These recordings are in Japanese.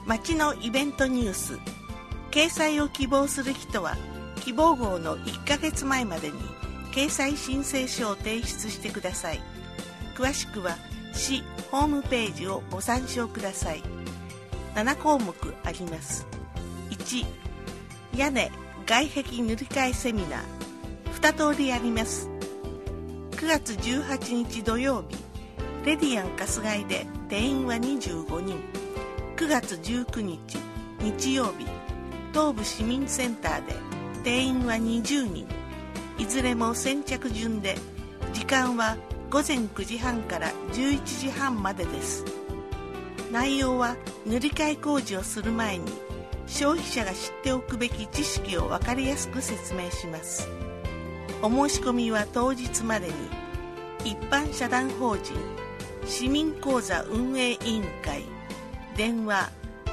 町のイベントニュース、掲載を希望する人は希望号の1ヶ月前までに掲載申請書を提出してください。詳しくは市ホームページをご参照ください。7項目あります。1、屋根外壁塗り替えセミナー2通りあります。9月18日土曜日、レディアン春日井で定員は25人。9月19日日曜日、東部市民センターで定員は20人。いずれも先着順で、時間は午前9時半から11時半までです。内容は塗り替え工事をする前に消費者が知っておくべき知識を分かりやすく説明します。お申し込みは当日までに、一般社団法人市民講座運営委員会電話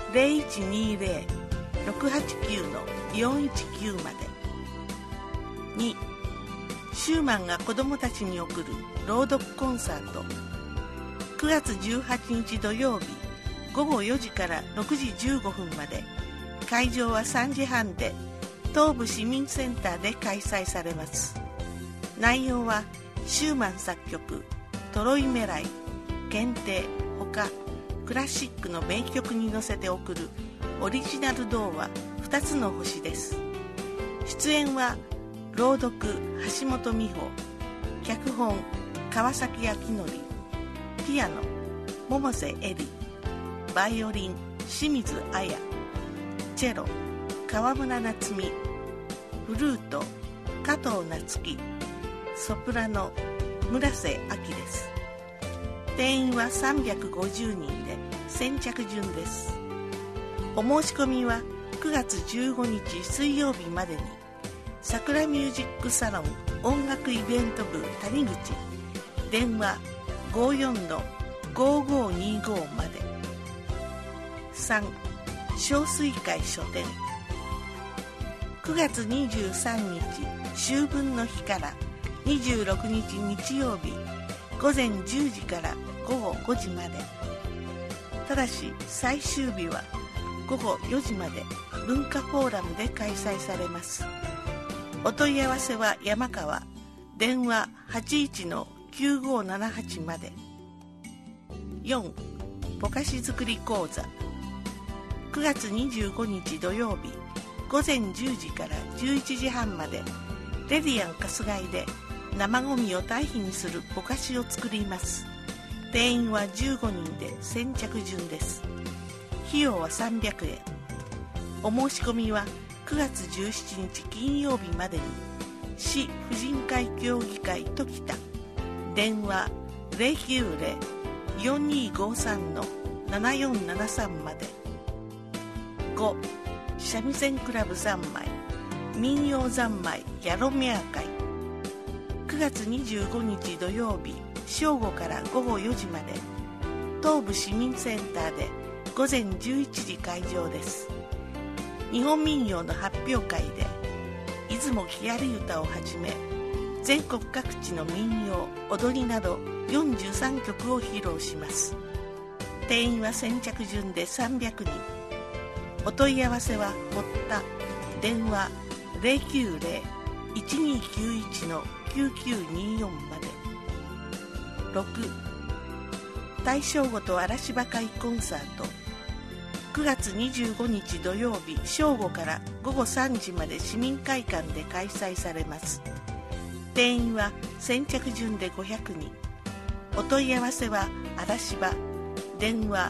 0120-689-419 まで。2、シューマンが子どもたちに送る朗読コンサート。9月18日土曜日、午後4時から6時15分まで。会場は3時半で東部市民センターで開催されます。内容はシューマン作曲トロイメライ限定ほかクラシックの名曲に乗せて送るオリジナル童話2つの星です。出演は朗読橋本美穂、脚本川崎明則、ピアノ百瀬絵里、バイオリン清水彩、チェロ川村夏美、フルート加藤夏樹、ソプラノ村瀬明です。定員は350人で先着順です。お申し込みは9月15日水曜日までに、桜ミュージックサロン音楽イベント部谷口、電話 54-5525 まで。3、小水会書店。9月23日秋分の日から26日日曜日午前10時から午後5時まで。ただし最終日は午後4時まで文化フォーラムで開催されます。お問い合わせは山川、電話 81-9578 まで。4、ぼかし作り講座。9月25日土曜日午前10時から11時半まで、レディアン春日井で生ゴミを堆肥にするぼかしを作ります。定員は15人で先着順です。費用は300円。お申し込みは9月17日金曜日までに、市婦人会協議会時田、電話 090-4253-7473 まで。5、三味線クラブ三昧民謡三昧ヤロメア会。9月25日土曜日正午から午後4時まで、東部市民センターで午前11時開場です。日本民謡の発表会で出雲木遣り歌をはじめ全国各地の民謡踊りなど43曲を披露します。定員は先着順で300人。お問い合わせは堀田、電話 090-1291-9924 まで。6、大正ごと嵐場会コンサート。9月25日土曜日正午から午後3時まで市民会館で開催されます。定員は先着順で500人。お問い合わせは嵐場、電話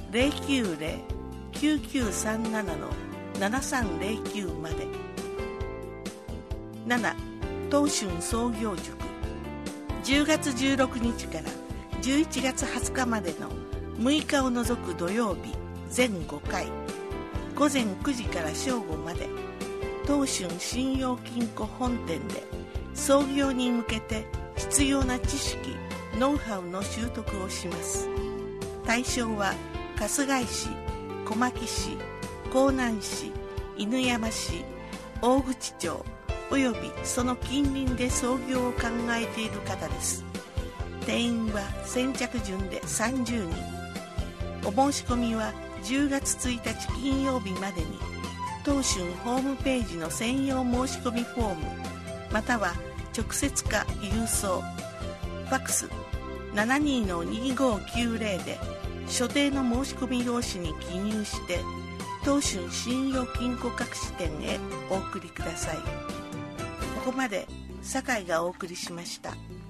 090-9937-7309 まで。7、東春創業塾。10月16日から11月20日までの6日を除く土曜日全5回、午前9時から正午まで、東春信用金庫本店で創業に向けて必要な知識・ノウハウの習得をします。対象は春日井市、小牧市、江南市、犬山市、大口町およびその近隣で創業を考えている方です。定員は先着順で30人。お申し込みは 10月1日金曜日までに東春ホームページの専用申し込みフォームまたは直接か郵送ファックス 72-2590 で所定の申し込み用紙に記入して東春信用金庫各支店へお送りください。ここまで酒井がお送りしました。